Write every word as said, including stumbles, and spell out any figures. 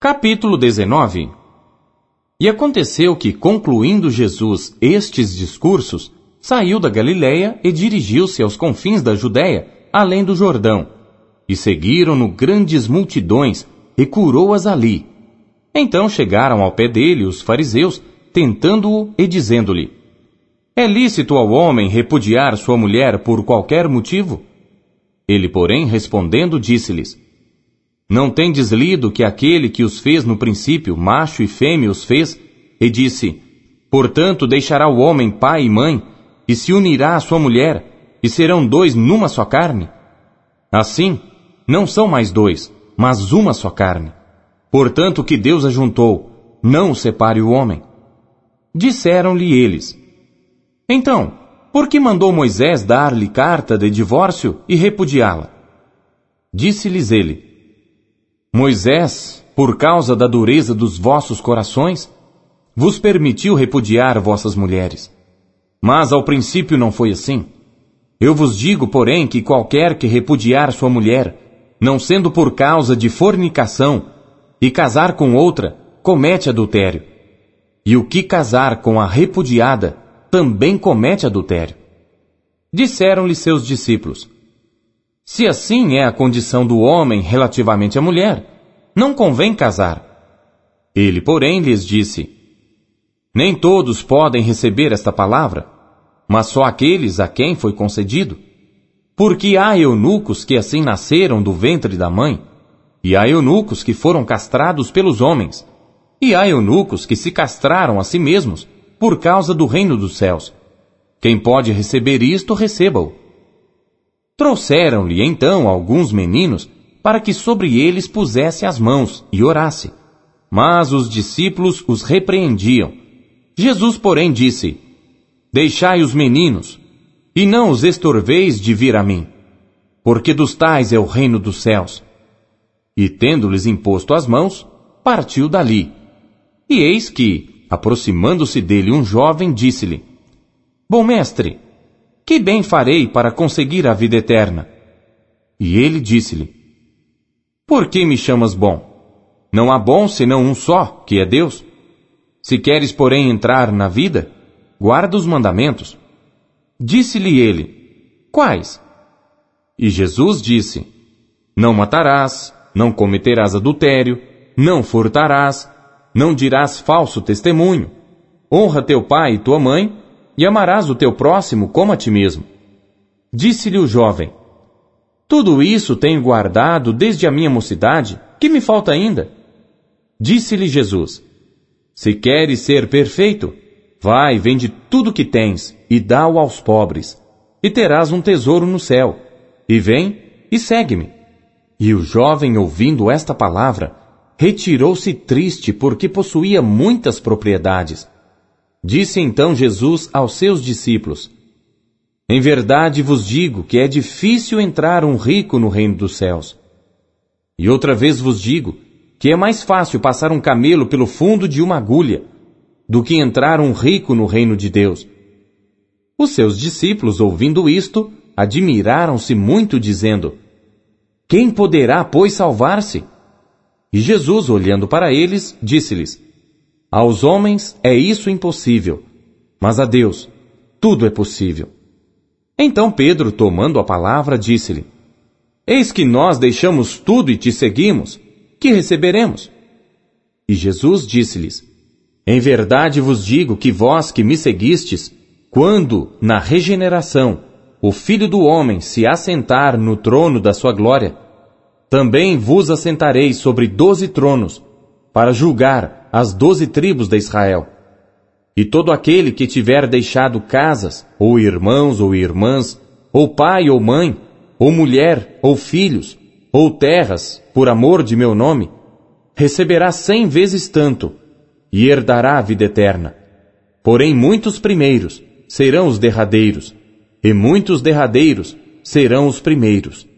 Capítulo dezenove. E aconteceu que, concluindo Jesus estes discursos, saiu da Galiléia e dirigiu-se aos confins da Judéia, além do Jordão. E seguiram-no grandes multidões, e curou-as ali. Então chegaram ao pé dele os fariseus, tentando-o e dizendo-lhe: É lícito ao homem repudiar sua mulher por qualquer motivo? Ele, porém, respondendo, disse-lhes: Não tendes lido que aquele que os fez no princípio, macho e fêmea os fez, e disse: Portanto deixará o homem pai e mãe, e se unirá à sua mulher, e serão dois numa só carne? Assim, não são mais dois, mas uma só carne. Portanto, o que Deus ajuntou, não o separe o homem. Disseram-lhe eles: Então, por que mandou Moisés dar-lhe carta de divórcio e repudiá-la? Disse-lhes ele: Moisés, por causa da dureza dos vossos corações, vos permitiu repudiar vossas mulheres. Mas ao princípio não foi assim. Eu vos digo, porém, que qualquer que repudiar sua mulher, não sendo por causa de fornicação, e casar com outra, comete adultério. E o que casar com a repudiada, também comete adultério. Disseram-lhe seus discípulos: Se assim é a condição do homem relativamente à mulher, não convém casar. Ele, porém, lhes disse: Nem todos podem receber esta palavra, mas só aqueles a quem foi concedido. Porque há eunucos que assim nasceram do ventre da mãe, e há eunucos que foram castrados pelos homens, e há eunucos que se castraram a si mesmos por causa do reino dos céus. Quem pode receber isto, receba-o. Trouxeram-lhe então alguns meninos, para que sobre eles pusesse as mãos e orasse. Mas os discípulos os repreendiam. Jesus, porém, disse: Deixai os meninos, e não os estorveis de vir a mim, porque dos tais é o reino dos céus. E tendo-lhes imposto as mãos, partiu dali. E eis que, aproximando-se dele um jovem, disse-lhe: Bom mestre, que bem farei para conseguir a vida eterna? E ele disse-lhe: Por que me chamas bom? Não há bom senão um só, que é Deus. Se queres, porém, entrar na vida, guarda os mandamentos. Disse-lhe ele: Quais? E Jesus disse: Não matarás, não cometerás adultério, não furtarás, não dirás falso testemunho, honra teu pai e tua mãe, e amarás o teu próximo como a ti mesmo. Disse-lhe o jovem: Tudo isso tenho guardado desde a minha mocidade, que me falta ainda? Disse-lhe Jesus: Se queres ser perfeito, vai, vende tudo que tens, e dá-o aos pobres, e terás um tesouro no céu. E vem, e segue-me. E o jovem, ouvindo esta palavra, retirou-se triste, porque possuía muitas propriedades. Disse então Jesus aos seus discípulos: Em verdade vos digo que é difícil entrar um rico no reino dos céus. E outra vez vos digo que é mais fácil passar um camelo pelo fundo de uma agulha do que entrar um rico no reino de Deus. Os seus discípulos, ouvindo isto, admiraram-se muito, dizendo: Quem poderá, pois, salvar-se? E Jesus, olhando para eles, disse-lhes: Aos homens é isso impossível, mas a Deus tudo é possível. Então Pedro, tomando a palavra, disse-lhe: Eis que nós deixamos tudo e te seguimos, que receberemos? E Jesus disse-lhes: Em verdade vos digo que vós que me seguistes, quando, na regeneração, o Filho do Homem se assentar no trono da sua glória, também vos assentareis sobre doze tronos, para julgar as doze tribos de Israel. E todo aquele que tiver deixado casas, ou irmãos ou irmãs, ou pai ou mãe, ou mulher ou filhos, ou terras, por amor de meu nome, receberá cem vezes tanto, e herdará a vida eterna. Porém muitos primeiros serão os derradeiros, e muitos derradeiros serão os primeiros.